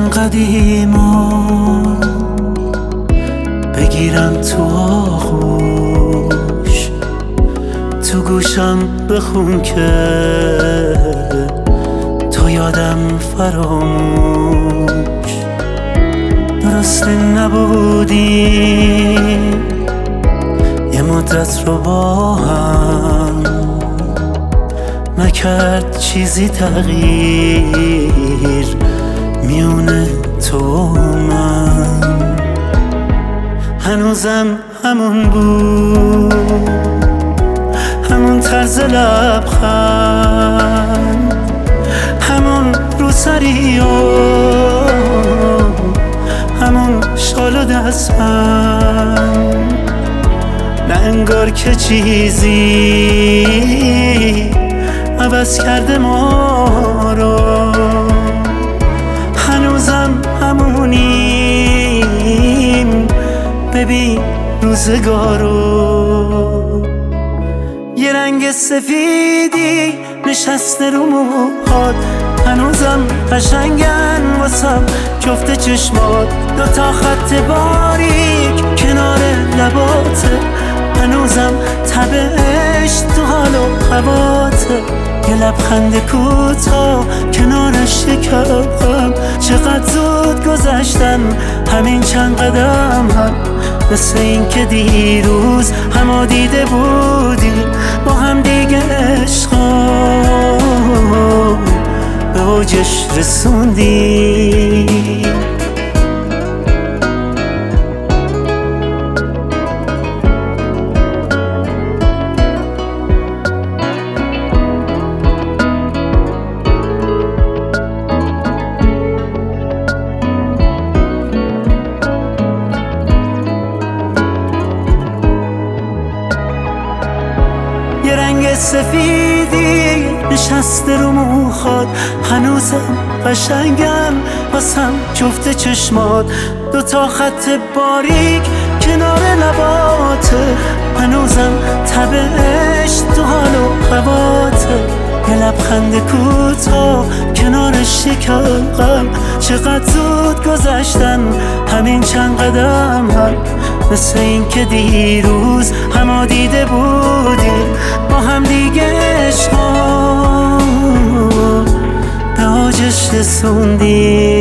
من قدیما بگیرم تو آغوش، تو گوشم بخون که تو یادم فراموش. درسته نبودیم یه مدت رو با هم، نکرد چیزی تغییر میونه تو و من. هنوزم همون بود، همون طرز لبخند، همون روسری و همون شال و دستبند. نه انگار که چیزی عوض کرده ما رو، هنوزم همونیم. ببین روزگارو، یه رنگ سفیدی نشسته رو موهات، هنوزم قشنگن واسم جفت چشمات. دوتا خط باریک کنار لباته، هنوزم تبش تو حال و هواته. یه لبخند کوتاه کنارش شکم، چقدر زود گذشتن همین چند قدم هم. مثل این که دیروز همو دیده بودیم با هم دیگه، عشقا به اوجش رسوندیم. یه رنگ سفیدی نشسته رو موهات، هنوزم قشنگن واسم جفت چشمات. دوتا خط باریک کنار لباته، هنوزم تبش تو حال و هواته. یه لبخند کوتاه کنارش شکم، چقدر زود گذشتن همین چند قدم هم. مثل این که دیروز همو دیده بودیم با هم دیگه، عشقا به اوجش رسوندیم.